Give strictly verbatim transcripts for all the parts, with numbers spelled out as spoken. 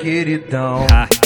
queridão.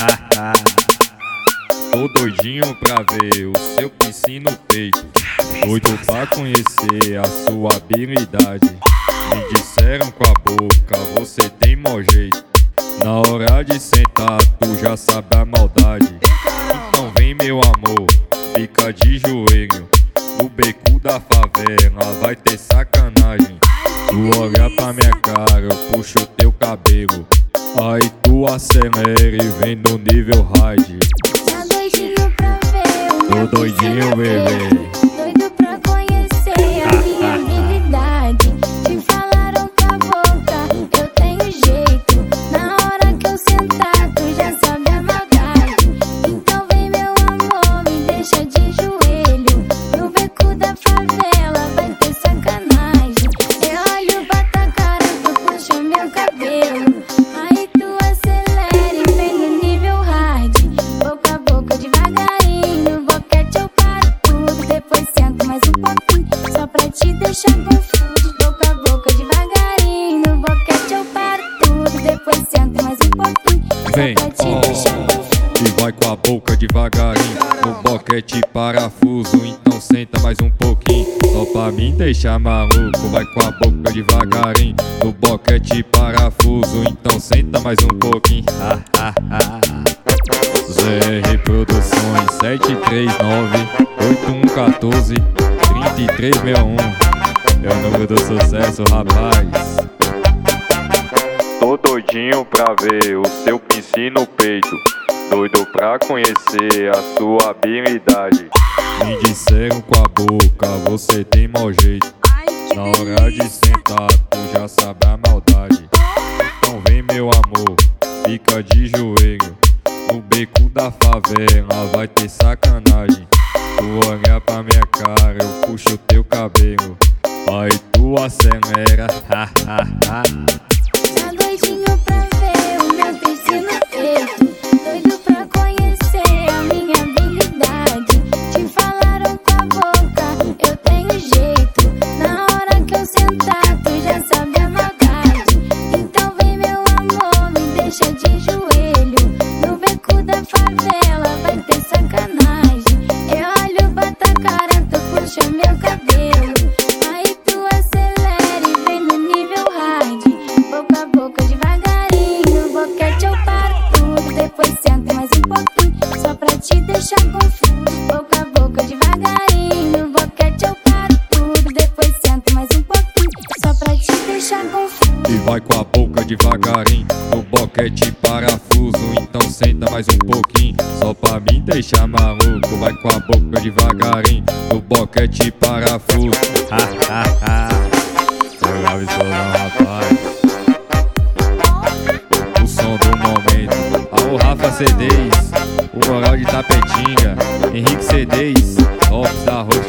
Tô doidinho pra ver o seu piscina no peito. Doido pra conhecer a sua habilidade. Me disseram com a boca, você tem mau jeito. Na hora de sentar, tu já sabe a maldade. Então vem meu amor, fica de joelho. No beco da favela vai ter sacanagem. Tu olha pra minha cara, eu puxo teu cabelo. Aí tu acelera e vem no nível hard. Tá doidinho pra ver o meu Tô doidinho, bebê. Doido pra conhecer a minha habilidade. Te falaram com a boca, eu tenho jeito. Na hora que eu sentar, tu já sabe a maldade. Então vem meu amor, me deixa de joelho. No beco da favela vai ter sacanagem. Eu olho pra tua cara, tu puxa meu cabelo. Aí tu acelera e vem no nível hard. Boca a boca devagarinho, no boquete eu paro tudo. Depois sento mais um pouquinho, só pra te deixar confuso. Boca a boca devagarinho, no boquete eu paro tudo. Depois sento mais um pouquinho, Vem, só pra te deixar confuso. e vai com a boca devagarinho. No boquete parafuso, então senta mais um pouquinho. Só pra me deixar maluco, vai com a boca devagarinho. No boquete parafuso, então senta mais um pouquinho. Z R Produções sete três nove oito um um quatro três três seis um. É o número do sucesso, rapaz. Tô doidinho pra ver o seu piscina no peito. Doido pra conhecer a sua habilidade. Me disseram com a boca, você tem mau jeito. Na hora de sentar, tu já sabe a maldade. Então vem meu amor, fica de joelho. No beco da favela vai ter sacanagem. Tu olha pra minha cara, eu puxo teu cabelo. Aí tu acelera. Tá doidinho pra ver o meu piscina no peito. Doido pra conhecer a minha habilidade. Te falaram com a boca, eu tenho jeito. Na hora que eu sentar, tu já sabe a maldade. Então vem meu amor, me deixa de joelho. No beco da favela vai ter sacanagem. Eu olho pra tua cara, tu puxa meu cabelo. Aí tu acelera e vem no nível hard. Boca a boca devagarinho, no boquete eu paro tudo. Depois sento mais um pouquinho, só pra te deixar confuso. Boca a boca devagarinho, no boquete eu paro tudo. Depois sento mais um pouquinho, só pra te deixar confuso. E vai com a boca devagarinho, no boquete parafuso, então senta mais um pouquinho, só pra me deixar maluco. Vai com a boca devagarinho, no boquete parafuso. Seu grave solão, rapaz. O som do momento. Alô, Rafa C Ds, o Moral de Tapetinga, Henrique C Ds, Ops da Rua.